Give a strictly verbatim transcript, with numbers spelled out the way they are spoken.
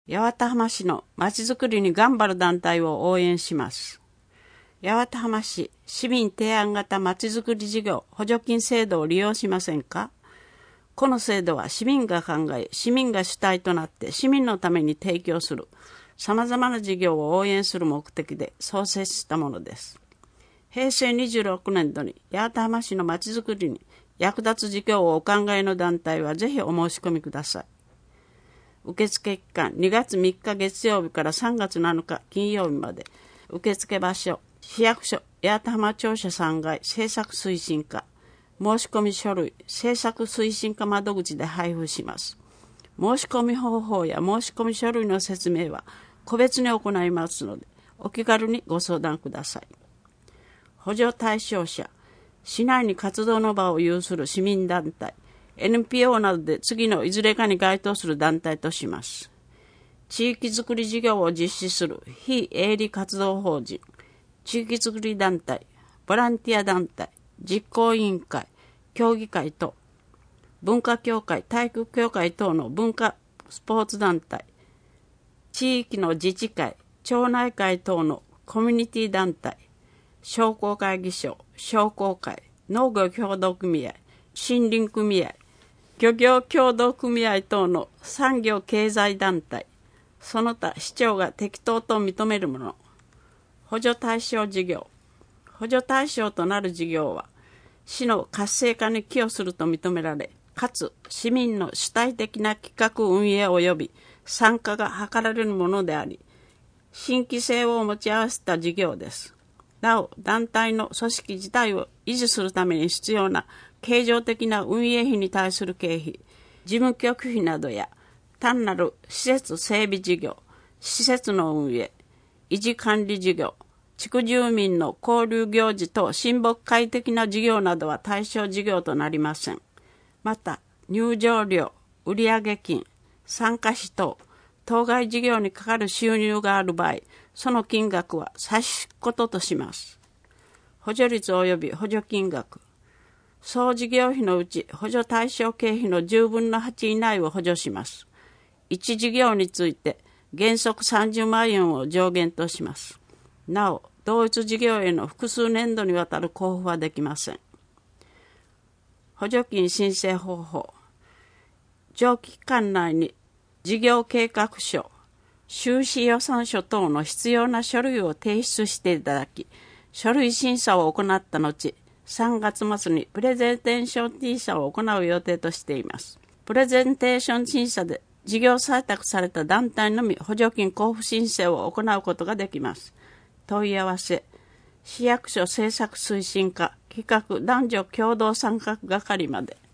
八幡浜市のまちづくりに頑張る団体を応援します。八幡浜市市民提案型まちづくり事業補助金制度を利用しませんか？この制度は市民が考え、市民が主体となって市民のために提供するさまざまな事業を応援する目的で創設したものです。へいせいにじゅうろくねんどに八幡浜市のまちづくりに役立つ事業をお考えの団体はぜひお申し込みください。受付期間にがつみっか月曜日からさんがつなのか金曜日まで。受付場所市役所八幡浜庁舎さんがい政策推進課。申し込み書類政策推進課窓口で配布します。申し込み方法や申し込み書類の説明は個別に行いますのでお気軽にご相談ください。補助対象者市内に活動の場を有する市民団体エヌピーオー などで次のいずれかに該当する団体とします。地域づくり事業を実施する非営利活動法人、地域づくり団体、ボランティア団体、実行委員会、協議会等、文化協会、体育協会等の文化スポーツ団体、地域の自治会、町内会等のコミュニティ団体、商工会議所、商工会、農業協同組合、森林組合、漁業協同組合等の産業経済団体、その他市長が適当と認めるもの、補助対象事業、補助対象となる事業は、市の活性化に寄与すると認められ、かつ市民の主体的な企画運営及び参加が図られるものであり、新規性を持ち合わせた事業です。なお、団体の組織自体を維持するために必要な経常的な運営費に対する経費、事務局費などや、単なる施設整備事業、施設の運営、維持管理事業、地区住民の交流行事等親睦会的な事業などは対象事業となりません。また、入場料、売上金、参加費等、当該事業にかかる収入がある場合、その金額は差し引くこととします。補助率及び補助金額。総事業費のうち補助対象経費のじゅうぶんのはち以内を補助します。いち事業について原則さんじゅうまんえんを上限とします。なお、同一事業への複数年度にわたる交付はできません。補助金申請方法。上記期間内に事業計画書、収支予算書等の必要な書類を提出していただき、書類審査を行った後、さんがつ末にプレゼンテーション審査を行う予定としています。プレゼンテーション審査で事業採択された団体のみ補助金交付申請を行うことができます。問い合わせ、市役所政策推進課企画男女共同参画係まで。